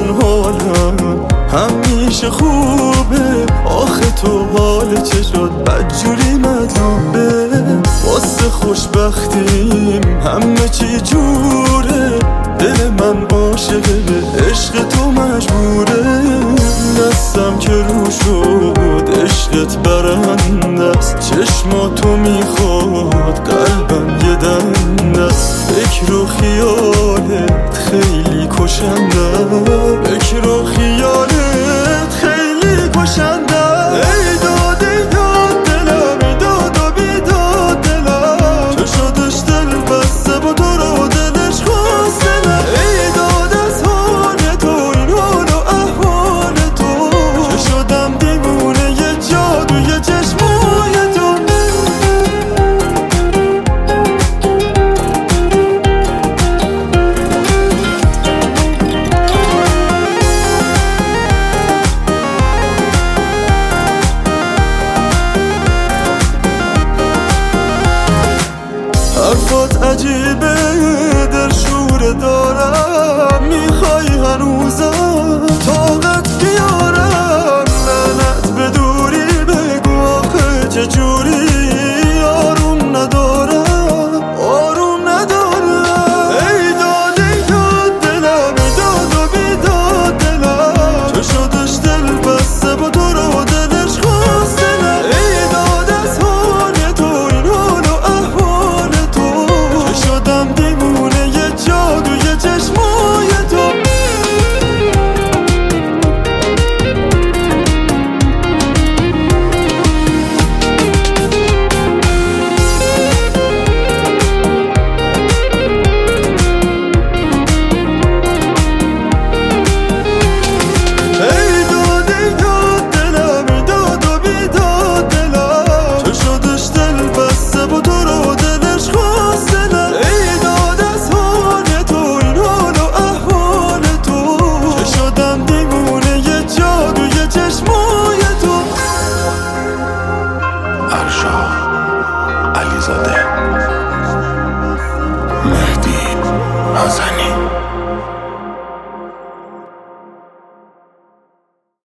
من حالم همیشه خوبه، آخه تو حال چه شد بدجوری مطلوبه. واسه خوشبختیم همه چی جوره، دل من عاشقه به عشق تو مجبوره. دستم که رو شد عشقت برنده است، چشماتو میخواد قلبم یه دنده است. فکر و خیالت خیلی کشنده، فکر و خیالت خیلی کشنده. ای داد ای داد دلم، ای داد و بیداد دلم، چه شدش دل بسته با تو رو دلش خواسته نه. ای داد از حال تو این حال و احوال تو، چه شدم دیوونه یه جادوی چشمای تو. حرفات عجیبه، دل شوره دارم، میخوای هنوزم